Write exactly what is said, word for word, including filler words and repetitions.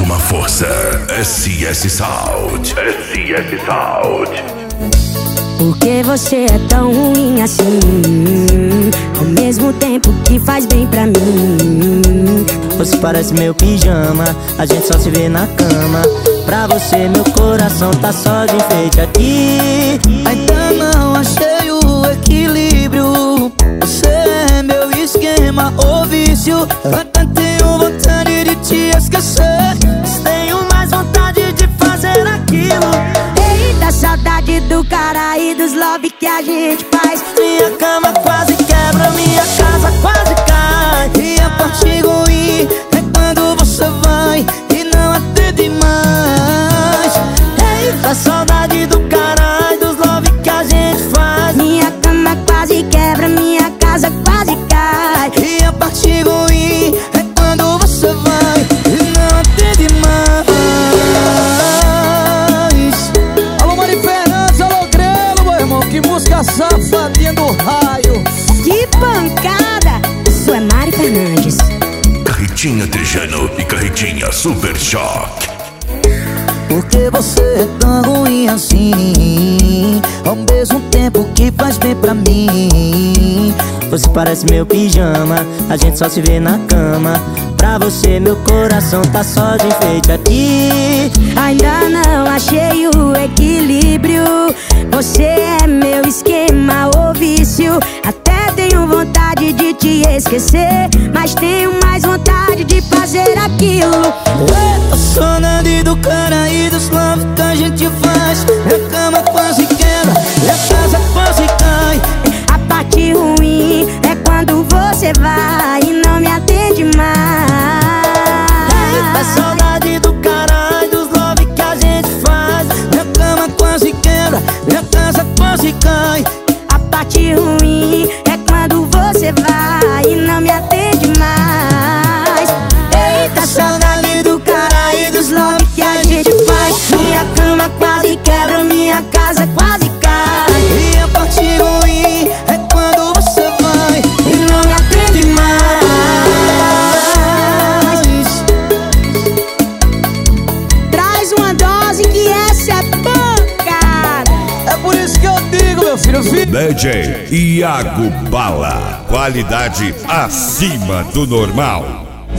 uma força. S S Sound. S S Sound. Por que você é tão ruim assim? Ao mesmo tempo que faz bem pra mim. Você parece meu pijama, a gente só se vê na cama. Pra você meu coração tá só de enfeite aqui. Ainda não achei o equilíbrio. Você é meu esquema ou vício. Até tenho vontade de te esquecer, mas tenho mais vontade de fazer aquilo. Eita, saudade do cara e dos love que a gente faz. Minha cama quase quebra, minha casa quase cai. E a parte ruim é quando você vai e não atende mais. Eita, saudade do cara e dos love que a gente faz. Minha cama quase quebra, minha casa quase cai. E a parte ruim é quando você vai e não atende mais. Alô, Mari Fernandes, alô, Grelo, meu irmão. Que música safadinha do raio. Que pancada! Isso é Mari Fernandes. Carretinha Tejano e Carretinha Super Choque. Por que você é tão ruim assim? Ao mesmo tempo que faz bem pra mim. Você parece meu pijama, a gente só se vê na cama. Pra você meu coração tá só de enfeite aqui. Ainda não achei o equilíbrio. Você é meu esquema ou vício. Até tenho vontade de te esquecer, mas tenho mais vontade de fazer aquilo. Eita, saudade do cara e dos love que a gente faz. Minha cama quase quebra, minha casa quase cai. A parte ruim é quando você vai e não me atende mais. Eita, saudade do cara e dos love que a gente faz. Minha cama quase quebra, minha casa quase cai. A parte ruim é quando você vai e não me atende mais. Eita, saudade do cara e dos love que a gente faz. Minha cama quase quebra, minha casa quase cai. E a parte ruim é quando você vai E não me atende mais. Traz uma dose que essa é pancada. É por isso que eu digo, meu filho, filho. D J Iago Bala. Qualidade acima do normal.